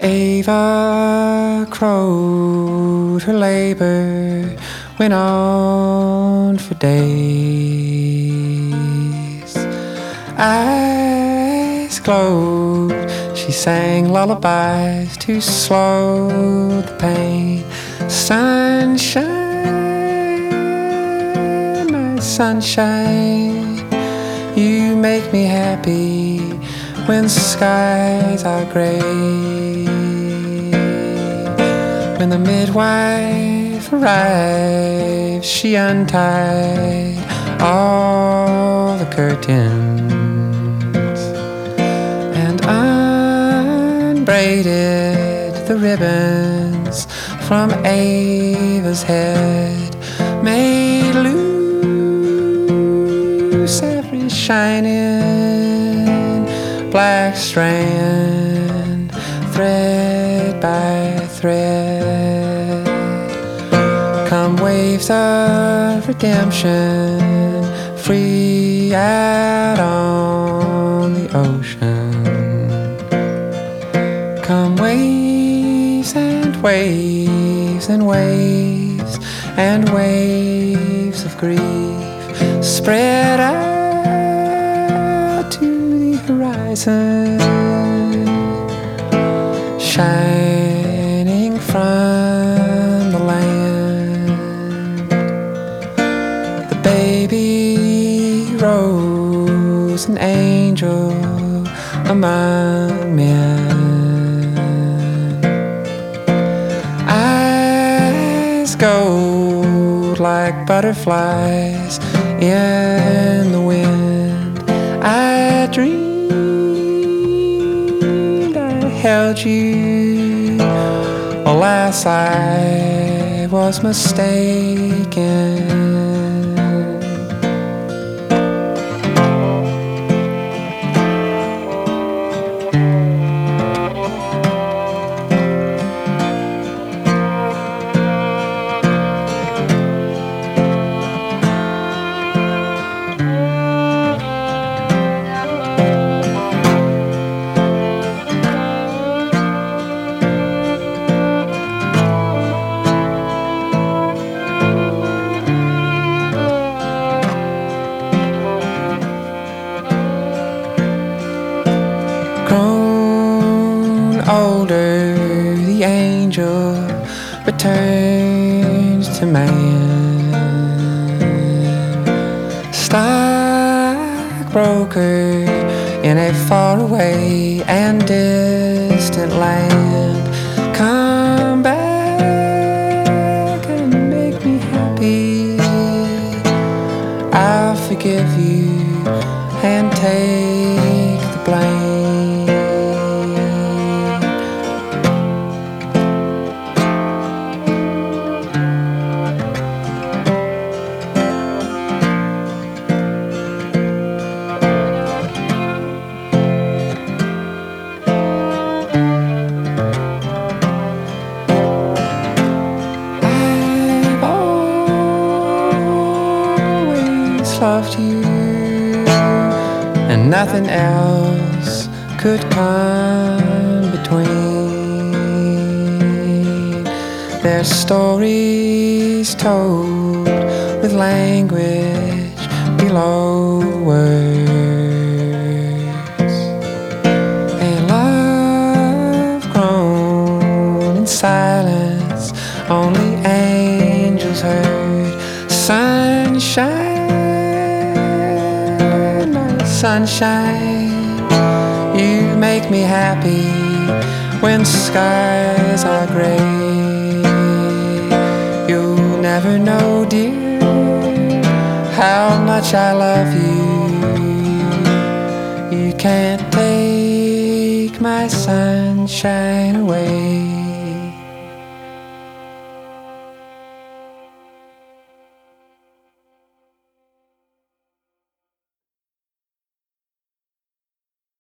Ava crowed, her labor went on for days. Eyes glowed, she sang lullabies to slow the pain. Sunshine, my sunshine, you make me happy when skies are gray. When the midwife arrived, she untied all the curtains and unbraided the ribbons from Ava's head, made loose every shining black strand, thread by thread. Come waves of redemption, free out on the ocean. Come waves and waves and waves and waves of grief, spread out to the horizon, shining from the land. The baby rose, an angel among men. Eyes gold like butterflies in the wind. I dreamed I held you. Alas, I was mistaken. Grown older, the angel returns to man. Stockbroker in a faraway and distant land, come back and make me happy. I'll forgive you and take the blame. Loved you, and nothing else could come between. Their stories told with language below words. A love grown in silence, only angels heard. Sunshine, sunshine, you make me happy when skies are gray. You'll never know, dear, how much I love you. You can't take my sunshine away.